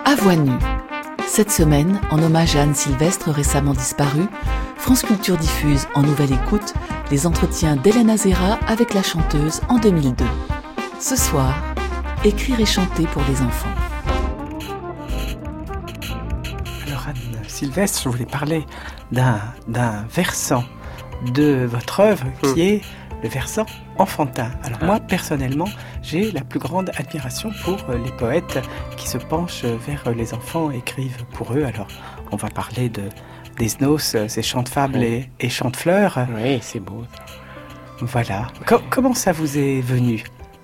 À voix nue. Cette semaine, en hommage à Anne Sylvestre récemment disparue, France Culture diffuse en nouvelle écoute les entretiens d'Hélène Azera avec la chanteuse en 2002. Ce soir, écrire et chanter pour les enfants. Alors Anne Sylvestre, je voulais parler d'un versant de votre œuvre qui est le versant enfantin. Alors moi, personnellement, j'ai la plus grande admiration pour les poètes qui se penchent vers les enfants et écrivent pour eux. Alors, on va parler d'Esnos, ses chants de fables et chants de fleurs. Oui, c'est beau. Voilà. Comment ça vous est venu ?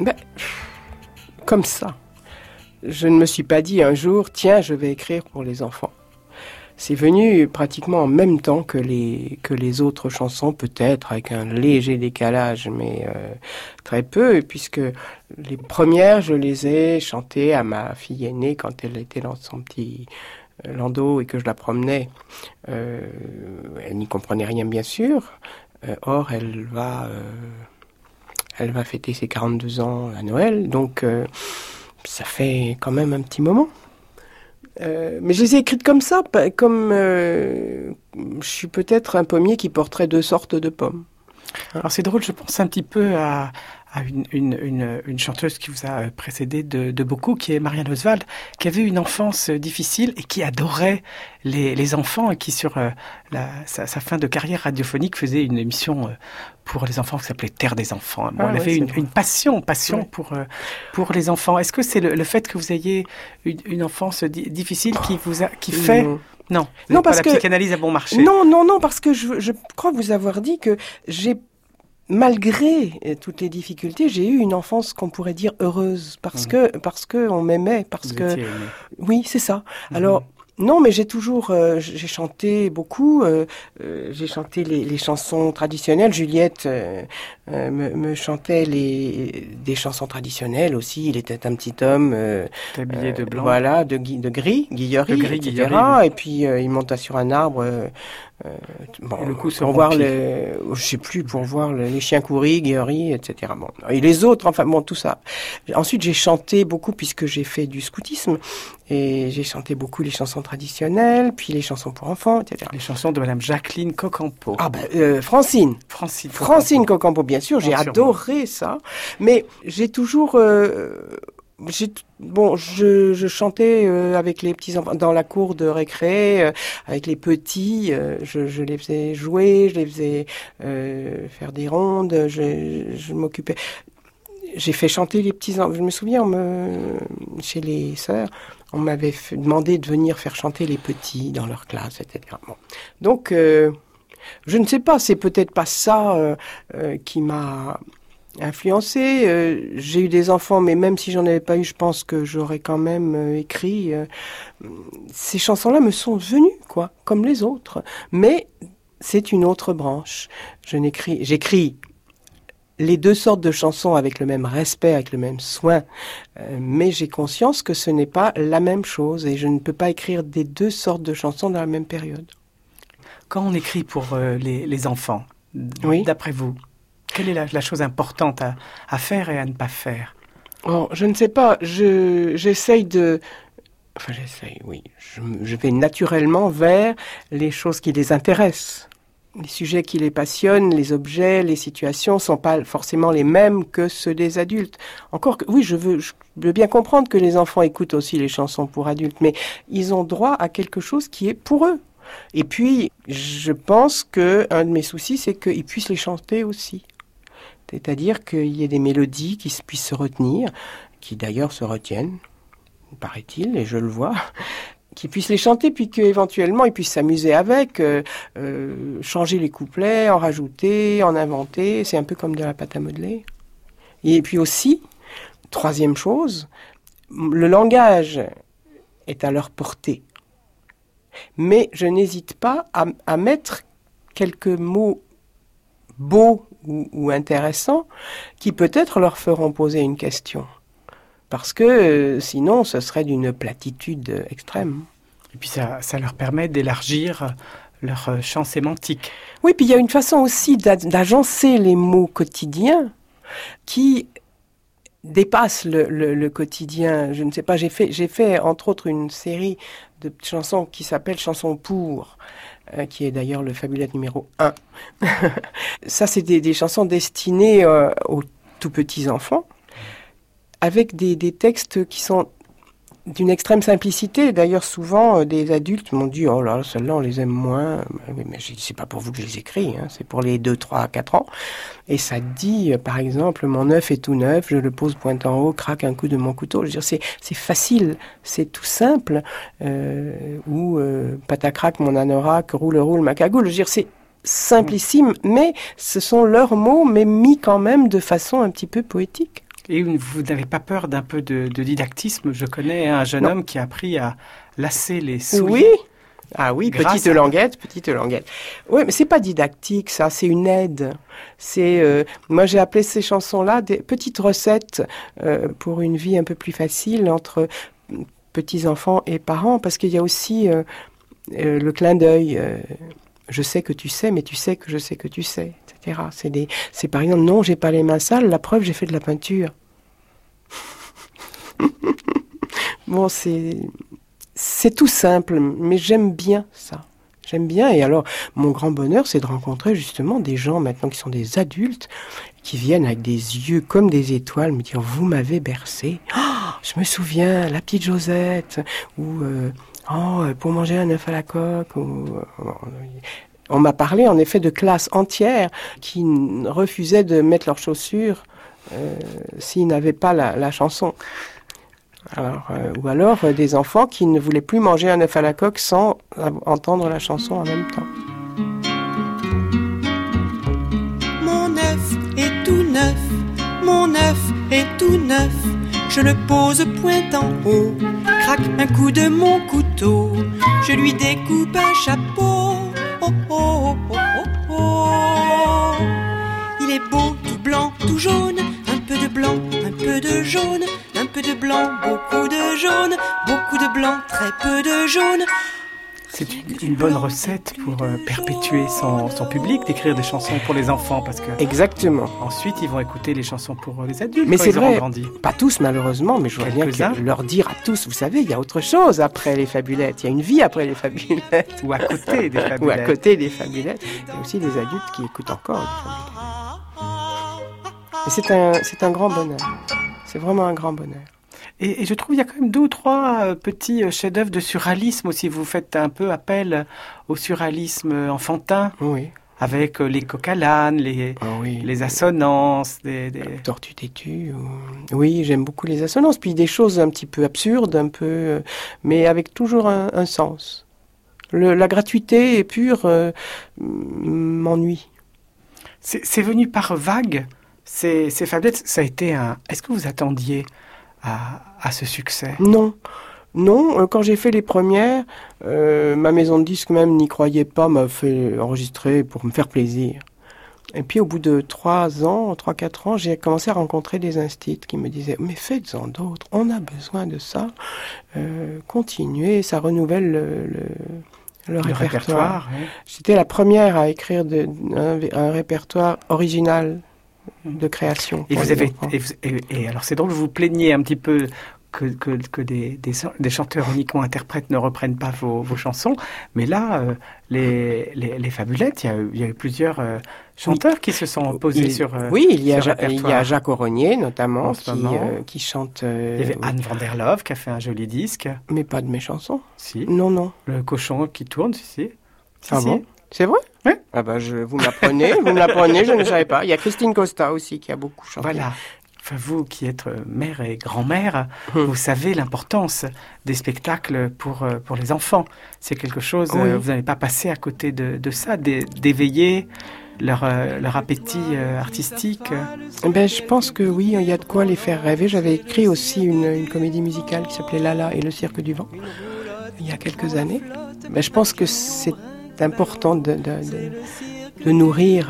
Comme ça. Je ne me suis pas dit un jour, tiens, je vais écrire pour les enfants. C'est venu pratiquement en même temps que les autres chansons, peut-être avec un léger décalage, mais très peu, puisque les premières, je les ai chantées à ma fille aînée quand elle était dans son petit landau et que je la promenais. Elle n'y comprenait rien, bien sûr. Or, elle va fêter ses 42 ans à Noël, donc ça fait quand même un petit moment. Mais je les ai écrites comme ça, comme je suis peut-être un pommier qui porterait 2 sortes de pommes. Alors c'est drôle, je pense un petit peu à une chanteuse qui vous a précédé de beaucoup, qui est Marianne Oswald, qui avait une enfance difficile et qui adorait les enfants et qui, sur sa fin de carrière radiophonique, faisait une émission pour les enfants qui s'appelait Terre des enfants. Bon, elle avait une passion pour les enfants. Est-ce que c'est le fait que vous ayez une enfance difficile qui fait... Non, parce que la psychanalyse a bon marché. Non, parce que je crois vous avoir dit que malgré toutes les difficultés, j'ai eu une enfance qu'on pourrait dire heureuse, parce que on m'aimait, oui, c'est ça. Alors, non, mais j'ai chanté beaucoup, j'ai chanté les chansons traditionnelles. Juliette me chantait des chansons traditionnelles aussi. Il était un petit homme habillé de blanc, voilà, de gris, Guillery, etc. Oui. Et puis il monta sur un arbre. Et le coup pour voir les chiens courir, Guillery, etc. Bon, et les autres, enfin bon, tout ça. Ensuite, j'ai chanté beaucoup puisque j'ai fait du scoutisme et j'ai chanté beaucoup les chansons traditionnelles, puis les chansons pour enfants, etc. Les chansons de Madame Jacqueline Cocampo. Francine Cocampo, bien sûr, j'ai adoré ça. Mais j'ai toujours je chantais avec les petits enfants dans la cour de récré, avec les petits. Je les faisais jouer, je les faisais faire des rondes. Je m'occupais. J'ai fait chanter les petits enfants. Je me souviens, chez les sœurs, on m'avait demandé de venir faire chanter les petits dans leur classe, etc. Bon. Donc, je ne sais pas. C'est peut-être pas ça qui m'a influencé. J'ai eu des enfants, mais même si j'en avais pas eu, je pense que j'aurais quand même écrit. Ces chansons-là me sont venues, comme les autres. Mais c'est une autre branche. J'écris les 2 sortes de chansons avec le même respect, avec le même soin, mais j'ai conscience que ce n'est pas la même chose et je ne peux pas écrire des 2 sortes de chansons dans la même période. Quand on écrit pour les enfants, d'après vous, quelle est la chose importante à faire et à ne pas faire ? Je ne sais pas. J'essaye, oui. Je vais naturellement vers les choses qui les intéressent. Les sujets qui les passionnent, les objets, les situations sont pas forcément les mêmes que ceux des adultes. Encore que, oui, je veux bien comprendre que les enfants écoutent aussi les chansons pour adultes, mais ils ont droit à quelque chose qui est pour eux. Et puis, je pense que un de mes soucis, c'est qu'ils puissent les chanter aussi. C'est-à-dire qu'il y ait des mélodies qui puissent se retenir, qui d'ailleurs se retiennent, paraît-il, et je le vois, qui puissent les chanter, puis qu'éventuellement ils puissent s'amuser avec, changer les couplets, en rajouter, en inventer. C'est un peu comme de la pâte à modeler. Et puis aussi, 3e chose, le langage est à leur portée. Mais je n'hésite pas à mettre quelques mots beaux ou intéressants qui peut-être leur feront poser une question. Parce que sinon, ce serait d'une platitude extrême. Et puis ça leur permet d'élargir leur champ sémantique. Oui, puis il y a une façon aussi d'agencer les mots quotidiens qui dépassent le quotidien. Je ne sais pas, j'ai fait entre autres une série de chansons qui s'appelle Chansons pour, qui est d'ailleurs le Fabulette numéro 1. Ça, c'est des chansons destinées aux tout petits enfants, avec des textes qui sont d'une extrême simplicité. D'ailleurs, souvent, des adultes m'ont dit « Oh là, celles-là, on les aime moins. » Mais je dis « C'est pas pour vous que je les écris, hein, c'est pour les 2, 3, 4 ans. » Et ça dit, par exemple, « Mon œuf est tout neuf, je le pose pointe en haut, craque un coup de mon couteau. » Je veux dire, c'est facile, c'est tout simple. Ou « Patacrac, mon anorak, roule, ma cagoule. » Je veux dire, c'est simplissime, mais ce sont leurs mots, mais mis quand même de façon un petit peu poétique. Et vous n'avez pas peur d'un peu de didactisme? Je connais un jeune homme qui a appris à lasser les souliers. Oui. Ah oui, petite languette. Oui, mais c'est pas didactique, ça, c'est une aide. Moi, j'ai appelé ces chansons-là des petites recettes pour une vie un peu plus facile entre petits-enfants et parents, parce qu'il y a aussi le clin d'œil. Je sais que tu sais, mais tu sais que je sais que tu sais, etc. C'est par exemple, non, j'ai pas les mains sales, la preuve, j'ai fait de la peinture. Bon, c'est tout simple, mais j'aime bien ça. J'aime bien, et alors, mon grand bonheur, c'est de rencontrer justement des gens maintenant qui sont des adultes, qui viennent avec des yeux comme des étoiles, me dire, vous m'avez bercé. Oh, je me souviens, la petite Josette, ou... pour manger un œuf à la coque. On m'a parlé en effet de classes entières qui refusaient de mettre leurs chaussures s'ils n'avaient pas la chanson. Ou alors des enfants qui ne voulaient plus manger un œuf à la coque sans entendre la chanson en même temps. Mon œuf est tout neuf, mon œuf est tout neuf. Je le pose pointe en haut, craque un coup de mon couteau, je lui découpe un chapeau. Oh oh oh oh oh. Il est beau, tout blanc, tout jaune, un peu de blanc, un peu de jaune, un peu de blanc, beaucoup de jaune, beaucoup de blanc, très peu de jaune. C'est une bonne recette pour perpétuer son public, d'écrire des chansons pour les enfants, parce que exactement. Ensuite, ils vont écouter les chansons pour les adultes. Mais quand c'est ils auront vrai, grandi. Pas tous malheureusement, mais je voudrais bien leur dire à tous, vous savez, il y a autre chose après les fabulettes, il y a une vie après les fabulettes. Ou à côté des fabulettes. Ou à côté des fabulettes. Il y a aussi des adultes qui écoutent encore les fabulettes. Et c'est un grand bonheur. C'est vraiment un grand bonheur. Et je trouve qu'il y a quand même 2 ou 3 petits chefs-d'œuvre de surréalisme aussi. Vous faites un peu appel au surréalisme enfantin. Oui. Avec les coqs à l'âne, les assonances, des... Tortues têtues. Oui, j'aime beaucoup les assonances. Puis des choses un petit peu absurdes, mais avec toujours un sens. La gratuité pure m'ennuie. C'est venu par vagues. Ces fabulettes, ça a été un... Est-ce que vous attendiez à ce succès? Non, quand j'ai fait les premières, ma maison de disques même n'y croyait pas, m'a fait enregistrer pour me faire plaisir. Et puis au bout de 3-4 ans, j'ai commencé à rencontrer des instits qui me disaient « Mais faites-en d'autres, on a besoin de ça, continuez, ça renouvelle le répertoire. » Oui. J'étais la première à écrire un répertoire original de création. Et alors c'est drôle, vous vous plaignez un petit peu que des chanteurs uniquement interprètes ne reprennent pas vos chansons, mais là, les fabulettes, il y a eu plusieurs chanteurs qui se sont posés sur oui, il y a Jacques Auronier notamment qui chante. Il y avait Anne van der Loof qui a fait un joli disque. Mais pas de mes chansons. Si. Non. Le cochon qui tourne, si. Bon? C'est vrai? Oui. Ah bah vous me l'apprenez, je ne savais pas. Il y a Christine Costa aussi qui a beaucoup chanté. Voilà. Enfin, vous qui êtes mère et grand-mère, vous savez l'importance des spectacles pour les enfants. C'est quelque chose, vous n'allez pas passer à côté de ça, d'éveiller leur appétit artistique. Je pense que oui, il y a de quoi les faire rêver. J'avais écrit aussi une comédie musicale qui s'appelait Lala et le cirque du vent, il y a quelques années. Je pense que c'est important de nourrir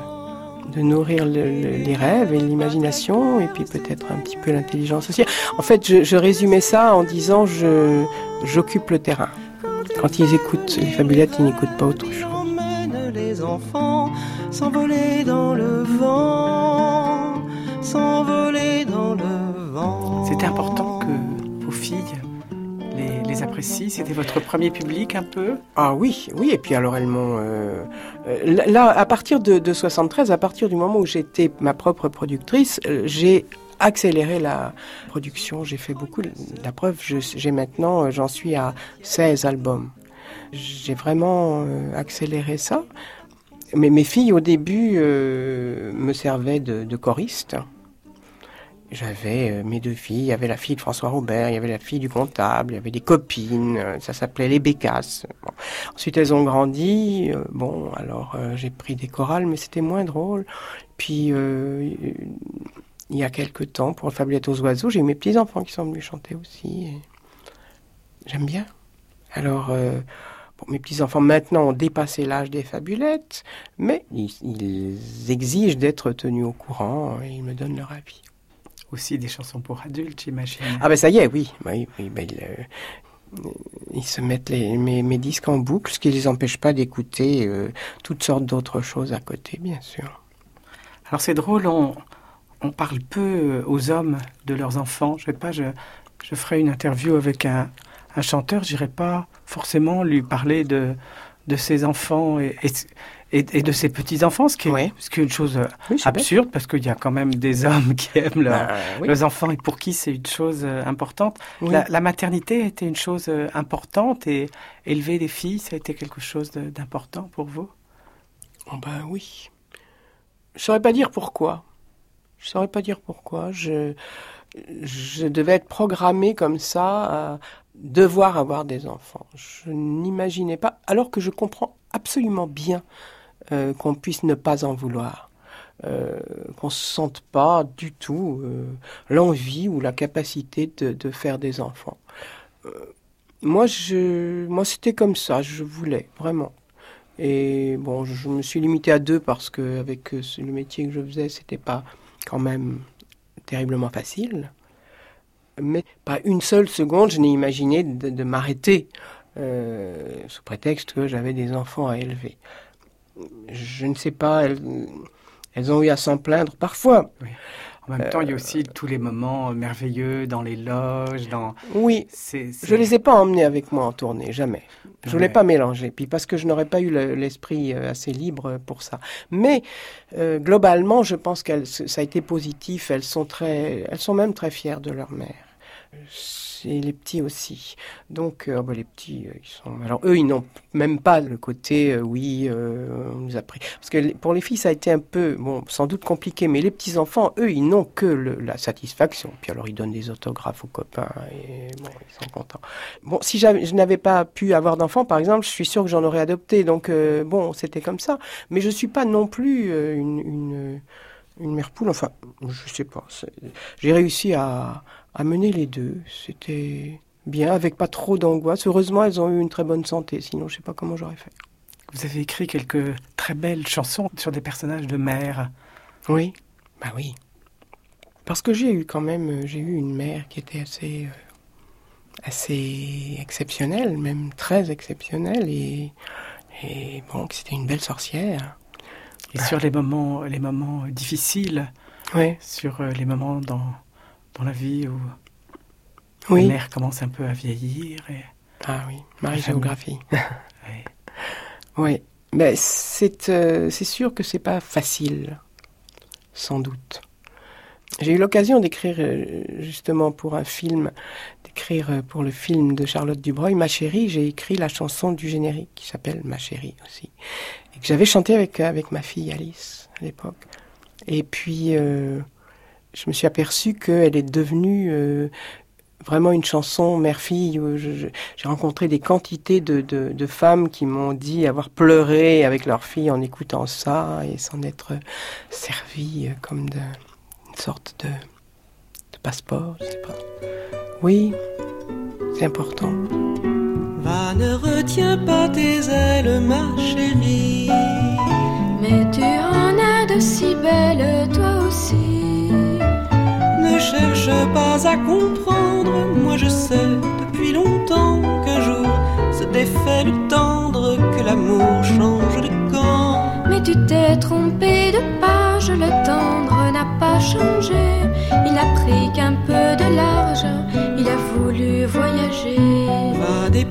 les rêves et l'imagination, et puis peut-être un petit peu l'intelligence aussi. En fait, je résumais ça en disant j'occupe le terrain. Quand ils écoutent les fabulettes, ils n'écoutent pas autre chose. J'emmène les enfants s'envoler dans le vent, s'envoler dans le avant. C'était important que vos filles les apprécient. C'était votre premier public un peu? Ah oui, et puis alors elles m'ont... là, à partir de 73, à partir du moment où j'étais ma propre productrice, j'ai accéléré la production, j'ai fait beaucoup. La preuve, j'en suis à 16 albums. J'ai vraiment accéléré ça. Mais mes filles, au début, me servaient de choriste. J'avais mes deux filles, il y avait la fille de François Robert, il y avait la fille du comptable, il y avait des copines, ça s'appelait les Bécasses. Bon. Ensuite, elles ont grandi, alors j'ai pris des chorales, mais c'était moins drôle. Puis, il y a quelque temps, pour le Fabulette aux oiseaux, j'ai eu mes petits-enfants qui sont venus chanter aussi. Et j'aime bien. Alors, mes petits-enfants maintenant ont dépassé l'âge des Fabulettes, mais ils exigent d'être tenus au courant et ils me donnent leur avis. Aussi des chansons pour adultes, j'imagine. Ah ben ça y est, oui. Ils se mettent mes disques en boucle, ce qui ne les empêche pas d'écouter toutes sortes d'autres choses à côté, bien sûr. Alors c'est drôle, on parle peu aux hommes de leurs enfants. Je ferai une interview avec un chanteur, je n'irai pas forcément lui parler de ses enfants et de ses petits-enfants, ce qui est une chose absurde, bête. Parce qu'il y a quand même des hommes qui aiment leurs enfants et pour qui c'est une chose importante. Oui. La maternité a été une chose importante et élever des filles, ça a été quelque chose d'important pour vous? Oh ben oui. Je ne saurais pas dire pourquoi. Je devais être programmée comme ça à devoir avoir des enfants. Je n'imaginais pas, alors que je comprends absolument bien qu'on puisse ne pas en vouloir, qu'on ne se sente pas du tout l'envie ou la capacité de faire des enfants. Moi, c'était comme ça, je voulais, vraiment. Et bon, je me suis limitée à 2 parce qu'avec le métier que je faisais, c'était pas quand même terriblement facile. Mais pas une seule seconde, je n'ai imaginé de m'arrêter sous prétexte que j'avais des enfants à élever. Je ne sais pas, elles ont eu à s'en plaindre parfois. Oui. En même temps, il y a aussi tous les moments merveilleux dans les loges. Oui, je ne les ai pas emmenés avec moi en tournée, jamais. Je ne voulais pas mélanger, puis parce que je n'aurais pas eu l'esprit assez libre pour ça. Mais globalement, je pense que ça a été positif. Elles sont même très fières de leur mère. Et les petits aussi. Donc, les petits, alors eux, ils n'ont même pas le côté, on nous a pris. Parce que pour les filles, ça a été un peu, sans doute compliqué, mais les petits-enfants, eux, ils n'ont que la satisfaction. Puis alors, ils donnent des autographes aux copains et ils sont contents. Bon, si je n'avais pas pu avoir d'enfants, par exemple, je suis sûre que j'en aurais adopté. Donc, c'était comme ça. Mais je ne suis pas non plus une mère poule. Enfin, je sais pas. J'ai réussi à mener les deux, c'était bien, avec pas trop d'angoisse. Heureusement, elles ont eu une très bonne santé, sinon je sais pas comment j'aurais fait. Vous avez écrit quelques très belles chansons sur des personnages de mère. Oui, oui. Parce que j'ai eu une mère qui était assez exceptionnelle, même très exceptionnelle, et que c'était une belle sorcière. Et sur les moments difficiles, sur les moments dans la vie où la mère commence un peu à vieillir. Ah oui, Marie-Géographie. Oui, mais c'est sûr que c'est pas facile, sans doute. J'ai eu l'occasion d'écrire justement pour le film de Charlotte Dubreuil, Ma chérie, j'ai écrit la chanson du générique qui s'appelle Ma chérie aussi, et que j'avais chanté avec ma fille Alice à l'époque. Et puis je me suis aperçue qu'elle est devenue vraiment une chanson mère-fille. J'ai rencontré des quantités de femmes qui m'ont dit avoir pleuré avec leur fille en écoutant ça et s'en être servie comme une sorte de passeport, je sais pas. Oui, c'est important. Va, ne retiens pas tes ailes, ma chérie. Mais tu en as de si belles, toi aussi. Ne cherche pas à comprendre, moi je sais depuis longtemps qu'un jour se défait le tendre, que l'amour change de camp. Mais tu t'es trompé de page, le tendre n'a pas changé. Il n'a pris qu'un peu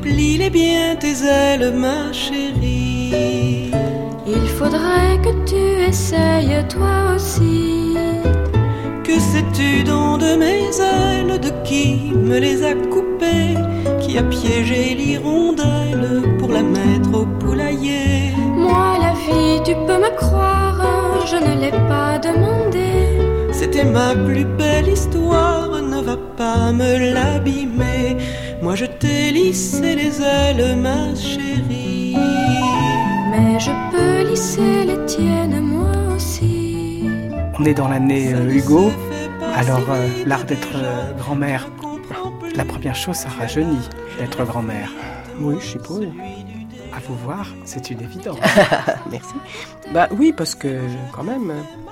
plie-les bien tes ailes, ma chérie. Il faudrait que tu essayes toi aussi. Que sais-tu donc de mes ailes, de qui me les a coupées, qui a piégé l'hirondelle pour la mettre au poulailler? Moi la vie, tu peux me croire, je ne l'ai pas demandé. C'était ma plus belle histoire, ne va pas me l'abîmer. Moi je t'ai lissé les ailes, ma chérie. Mais je peux lisser les tiennes, moi aussi. On est dans l'année Hugo, alors l'art d'être grand-mère, la première chose, ça rajeunit d'être grand-mère. Oui, je suppose. À vous voir, c'est une évidence. Merci. Bah oui, parce que quand même...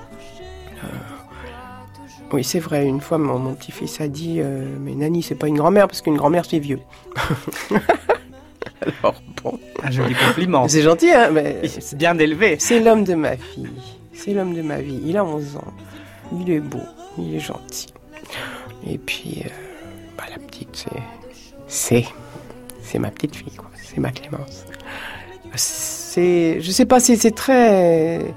oui, c'est vrai, une fois mon petit-fils a dit mais Nani, c'est pas une grand-mère, parce qu'une grand-mère, c'est vieux. Alors bon... Un joli compliment. C'est gentil, hein, mais... C'est bien élevé. C'est l'homme de ma fille. C'est l'homme de ma vie. Il a 11 ans. Il est beau. Il est gentil. Et puis, la petite, c'est ma petite fille, quoi. C'est ma Clémence. Je sais pas, c'est très...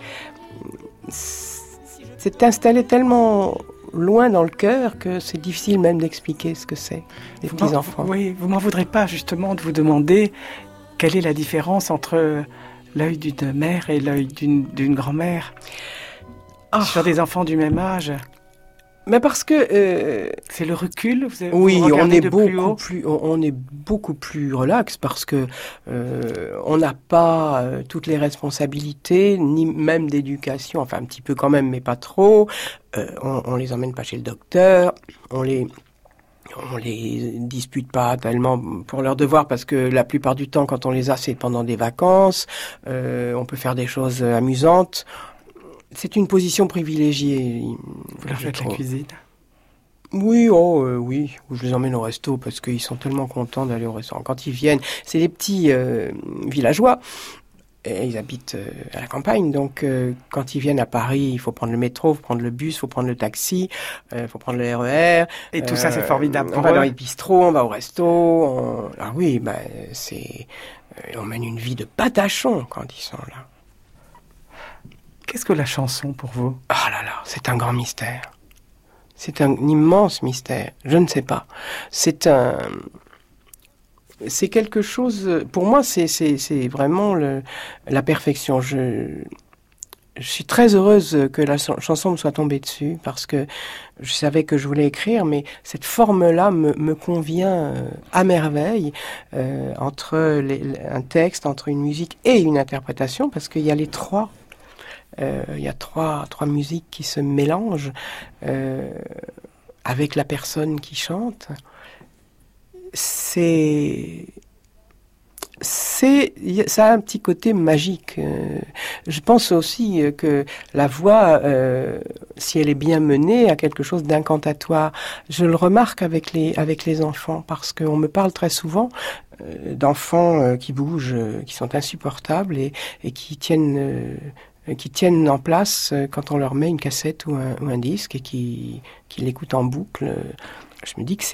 C'est installé tellement loin dans le cœur que c'est difficile même d'expliquer ce que c'est, les petits-enfants. Oui, vous m'en voudrez pas justement de vous demander quelle est la différence entre l'œil d'une mère et l'œil d'une grand-mère sur des enfants du même âge. Mais parce que... c'est le recul, oui, vous on est beaucoup plus relax parce que on n'a pas toutes les responsabilités, ni même d'éducation, enfin un petit peu quand même, mais pas trop. On les emmène pas chez le docteur, on les dispute pas tellement pour leurs devoirs parce que la plupart du temps, quand on les a, c'est pendant des vacances. On peut faire des choses amusantes. C'est une position privilégiée. Vous leur faites la cuisine? Oui, oui. Je les emmène au resto parce qu'ils sont tellement contents d'aller au restaurant. Quand ils viennent, c'est des petits villageois. Et ils habitent à la campagne, donc quand ils viennent à Paris, il faut prendre le métro, il faut prendre le bus, il faut prendre le taxi, il faut prendre le RER. Et tout ça, c'est formidable. On va dans les bistrots, on va au resto. Ah oui, on mène une vie de patachon quand ils sont là. Qu'est-ce que la chanson pour vous? Ah là là, c'est un grand mystère. C'est un immense mystère. Je ne sais pas. C'est quelque chose... Pour moi, c'est vraiment la perfection. Je suis très heureuse que la chanson me soit tombée dessus parce que je savais que je voulais écrire, mais cette forme-là me convient à merveille entre un texte, entre une musique et une interprétation, parce qu'il y a les trois. Il y a trois musiques qui se mélangent avec la personne qui chante. Ça a un petit côté magique. Je pense aussi que la voix, si elle est bien menée, a quelque chose d'incantatoire. Je le remarque avec les enfants, parce qu'on me parle très souvent d'enfants qui bougent, qui sont insupportables et qui tiennent en place quand on leur met une cassette ou un disque et qui l'écoutent en boucle. Je me dis que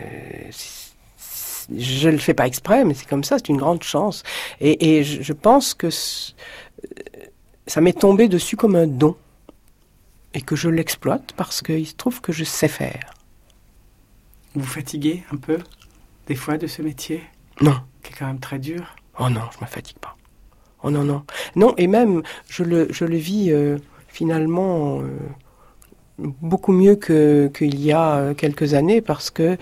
je le fais pas exprès, mais c'est comme ça, c'est une grande chance. Et je pense que ça m'est tombé dessus comme un don et que je l'exploite parce qu'il se trouve que je sais faire. Vous fatiguez un peu, des fois, de ce métier? Non. Qui est quand même très dur. Oh non, je me fatigue pas. Oh non, non. Non, et même, je le vis finalement beaucoup mieux qu'il y a quelques années parce que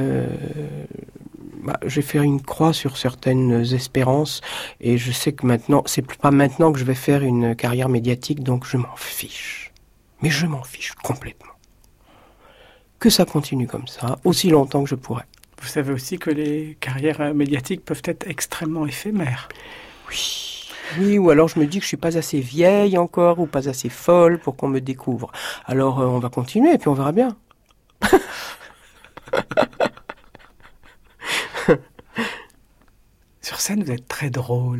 j'ai fait une croix sur certaines espérances et je sais que maintenant, c'est pas maintenant que je vais faire une carrière médiatique, donc je m'en fiche. Mais je m'en fiche complètement. Que ça continue comme ça, aussi longtemps que je pourrai. Vous savez aussi que les carrières médiatiques peuvent être extrêmement éphémères. Oui, ou alors je me dis que je suis pas assez vieille encore, ou pas assez folle pour qu'on me découvre. Alors on va continuer et puis on verra bien. Sur scène, vous êtes très drôle.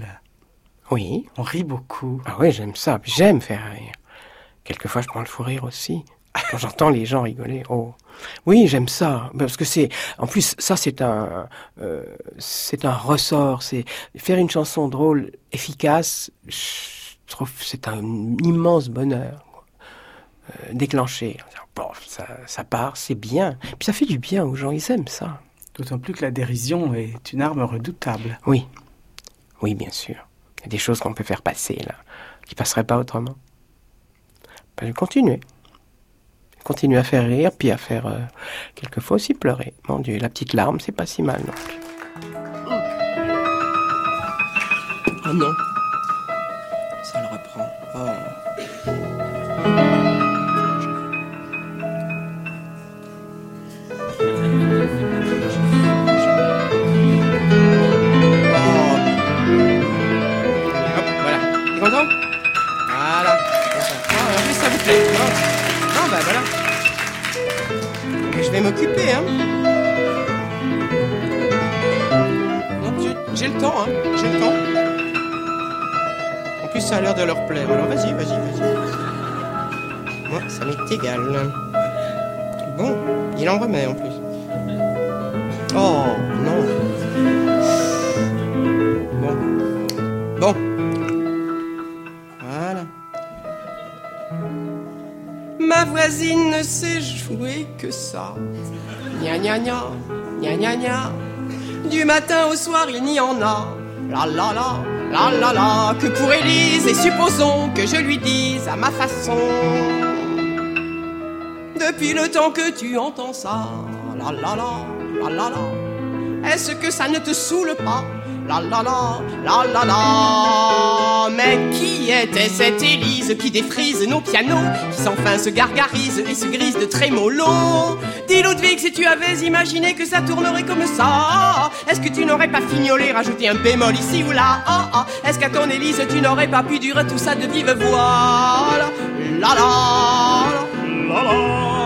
Oui. On rit beaucoup. Ah oui, j'aime ça. J'aime faire rire. Quelquefois, je prends le fou rire aussi. Quand j'entends les gens rigoler, oh, oui, j'aime ça, parce que en plus, ça c'est un ressort, c'est faire une chanson drôle, efficace. Je trouve que c'est un immense bonheur, déclenché. Bon, ça part, c'est bien, puis ça fait du bien aux gens, ils aiment ça. D'autant plus que la dérision est une arme redoutable. Oui, bien sûr. Il y a des choses qu'on peut faire passer là, qui passeraient pas autrement. Ben, continuer à faire rire, puis à faire quelquefois aussi pleurer. Mon Dieu, la petite larme, c'est pas si mal non plus. Oh non, ça le reprend. Oh. Voilà. Mais je vais m'occuper, hein. Non, j'ai le temps, hein. J'ai le temps. En plus, ça a l'air de leur plaire. Alors, vas-y. Moi, ça m'est égal. Bon, il en remet, en plus. Oh, non. Bon. Voilà. Ma voisine ne sait jouer que ça. Gna gna gna, gna gna gna. Du matin au soir, il n'y en a. La la la, la la la. Que pour Élise, et supposons que je lui dise à ma façon. Depuis le temps que tu entends ça. La la la, la la la. Est-ce que ça ne te saoule pas? La la la, la la la. Mais qui était cette Élise qui défrise nos pianos, qui sans fin se gargarise et se grise de trémolo? Dis Ludwig, si tu avais imaginé que ça tournerait comme ça, est-ce que tu n'aurais pas fignolé, rajouté un bémol ici ou là? Est-ce qu'à ton Élise tu n'aurais pas pu dire tout ça de vive voix? La la la la.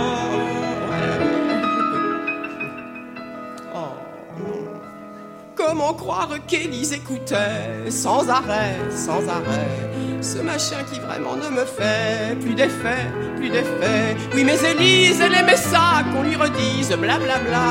Comment croire qu'Élise écoutait sans arrêt, ce machin qui vraiment ne me fait plus d'effet. Oui, mais Élise, elle aimait ça, qu'on lui redise blablabla.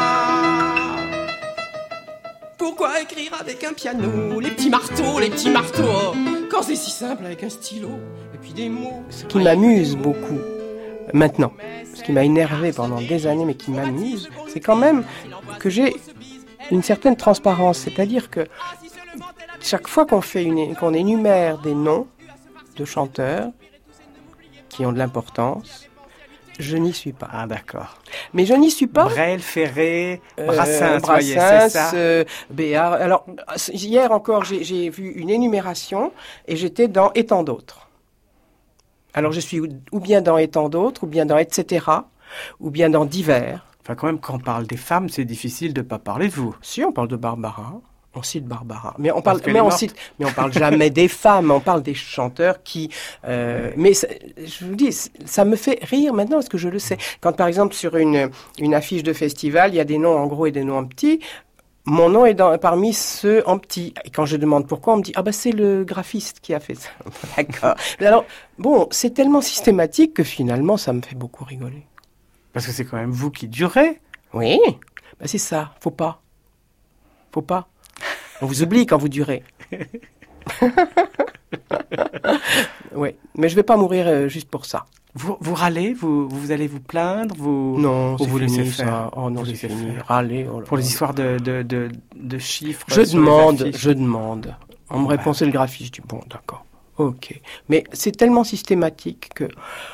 Pourquoi écrire avec un piano, les petits marteaux, quand c'est si simple avec un stylo, et puis des mots. Ce qui m'amuse beaucoup, maintenant, ce qui m'a énervé pendant des années, mais qui m'amuse, c'est quand même que j'ai une certaine transparence, c'est-à-dire que chaque fois qu'on énumère des noms de chanteurs qui ont de l'importance, je n'y suis pas. Ah, d'accord. Mais je n'y suis pas. Brel, Ferré, Brassens, c'est ça. Béard. Alors, hier encore, j'ai vu une énumération et j'étais dans « et tant d'autres ». Alors, je suis ou bien dans « et tant d'autres », ou bien dans « etc », ou bien dans « divers ». Enfin, quand même, quand on parle des femmes, c'est difficile de ne pas parler de vous. Si, on parle de Barbara. On cite Barbara. Mais on parle jamais des femmes. On parle des chanteurs qui... mais je vous dis, ça me fait rire maintenant parce que je le sais. Quand, par exemple, sur une affiche de festival, il y a des noms en gros et des noms en petit. Mon nom est parmi ceux en petit. Et quand je demande pourquoi, on me dit « Ah, c'est le graphiste qui a fait ça. » D'accord. Mais alors, bon, c'est tellement systématique que finalement, ça me fait beaucoup rigoler. Parce que c'est quand même vous qui durez. Oui, c'est ça, faut pas. On vous oublie quand vous durez. Oui, mais je vais pas mourir juste pour ça. Vous râlez, vous allez vous plaindre, non, ou vous laissez faire. Ça. Oh non, c'est fini. Râler. Oh là, pour les histoires de chiffres. Je demande. On me répond c'est le graphiste. Je dis bon, d'accord, ok. Mais c'est tellement systématique que.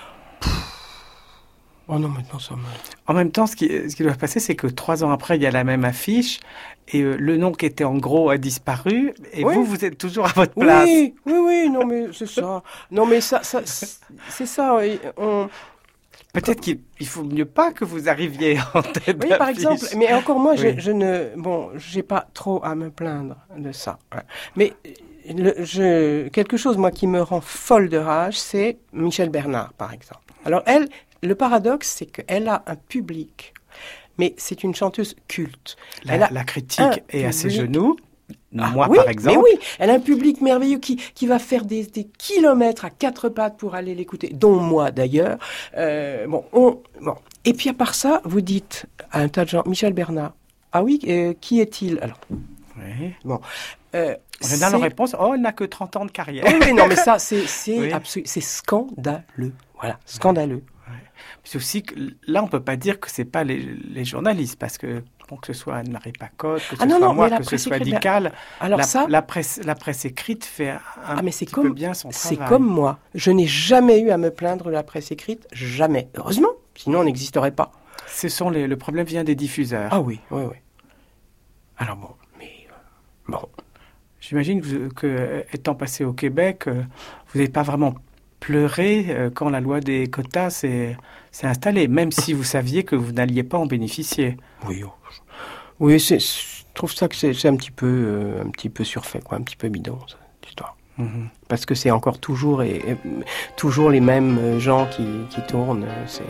Oh non, maintenant ça me... En même temps, ce qui doit se passer, c'est que 3 ans après, il y a la même affiche et le nom qui était en gros a disparu et oui. vous êtes toujours à votre place. Oui, non mais c'est ça. Non mais ça c'est ça. Peut-être qu'il faut mieux pas que vous arrivier en tête d'affiche. Par exemple, mais encore moi, j'ai pas trop à me plaindre de ça. Mais quelque chose moi qui me rend folle de rage, c'est Michel Bernard, par exemple. Alors elle. Le paradoxe, c'est qu'elle a un public, mais c'est une chanteuse culte. La critique est à ses genoux. Moi, oui, par exemple. Mais oui, elle a un public merveilleux qui va faire des kilomètres à quatre pattes pour aller l'écouter, dont moi d'ailleurs. Bon. Et puis à part ça, vous dites à un tas de gens, Michel Bernard. Ah oui, qui est-il alors? Oui. Bon. On a la réponse, elle n'a que 30 ans de carrière. Oui, non, mais ça, c'est Oui. absolument, c'est scandaleux. Voilà, scandaleux. Ouais. C'est aussi que là, on peut pas dire que c'est pas les journalistes, parce que que ce soit Anne-Marie Pacotte, que ce soit moi, que ce soit Dical, alors la presse écrite fait un petit peu bien son travail. C'est comme moi. Je n'ai jamais eu à me plaindre de la presse écrite, jamais. Heureusement, sinon on n'existerait pas. Le problème vient des diffuseurs. Ah oui. Alors bon. J'imagine que étant passé au Québec, vous n'avez pas vraiment pleuré quand la loi des quotas s'est installée, même si vous saviez que vous n'alliez pas en bénéficier. Oui, je trouve ça que c'est un petit peu surfait, quoi, un petit peu bidon, cette histoire. Mm-hmm. Parce que c'est encore toujours les mêmes gens qui tournent.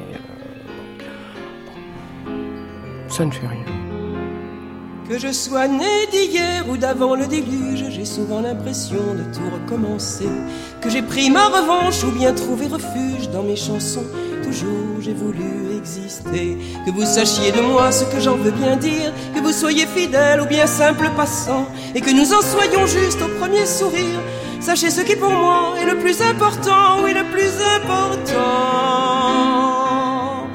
Ça ne fait rien. Que je sois né d'hier ou d'avant le déluge, j'ai souvent l'impression de tout recommencer. Que j'ai pris ma revanche ou bien trouvé refuge dans mes chansons. Toujours j'ai voulu exister. Que vous sachiez de moi ce que j'en veux bien dire. Que vous soyez fidèle ou bien simple passant. Et que nous en soyons juste au premier sourire. Sachez ce qui pour moi est le plus important. Oui, le plus important.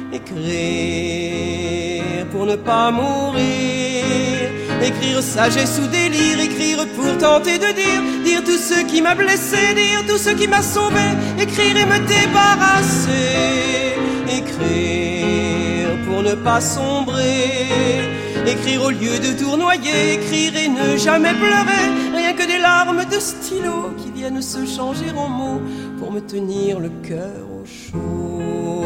Écrire pour ne pas mourir. Écrire sagesse ou délire, écrire pour tenter de dire tout ce qui m'a blessé, dire tout ce qui m'a sauvé, écrire et me débarrasser, écrire pour ne pas sombrer, écrire au lieu de tournoyer, écrire et ne jamais pleurer, rien que des larmes de stylo qui viennent se changer en mots pour me tenir le cœur au chaud.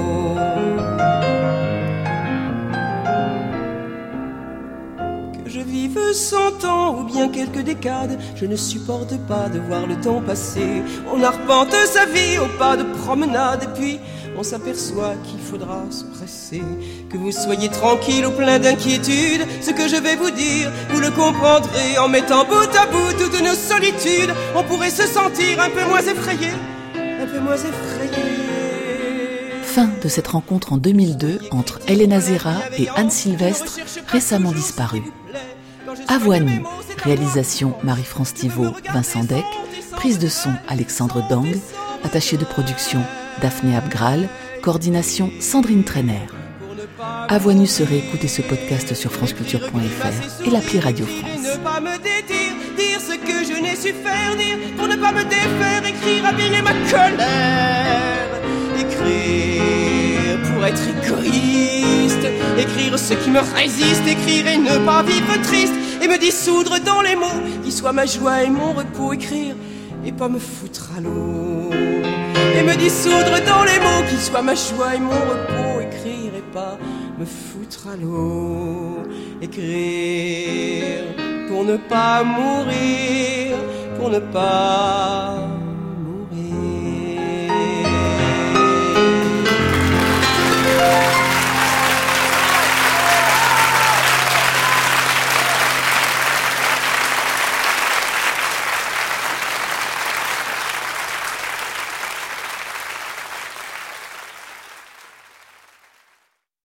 Je vive 100 ans ou bien quelques décades, je ne supporte pas de voir le temps passer. On arpente sa vie au pas de promenade et puis on s'aperçoit qu'il faudra se presser. Que vous soyez tranquille ou plein d'inquiétude, ce que je vais vous dire, vous le comprendrez en mettant bout à bout toutes nos solitudes. On pourrait se sentir un peu moins effrayé, un peu moins effrayé. Fin de cette rencontre en 2002 entre Hélène Azera et Anne Sylvestre, récemment disparue. À voix nue, réalisation Marie-France Thivaud, Vincent Deck, prise de son Alexandre Dang, attaché de production Daphné Abgral, coordination Sandrine Trainer. À voix nue se réécoute ce podcast sur franceculture.fr et l'appli Radio France. Ne pas me dire ce que je n'ai su faire dire, pour ne pas me défaire, écrire, habiller ma colère. Écrire pour être égoïste, écrire ce qui me résiste, écrire et ne pas vivre triste, et me dissoudre dans les mots qui soient ma joie et mon repos, écrire et pas me foutre à l'eau, et me dissoudre dans les mots qui soient ma joie et mon repos, écrire et pas me foutre à l'eau, écrire pour ne pas mourir, pour ne pas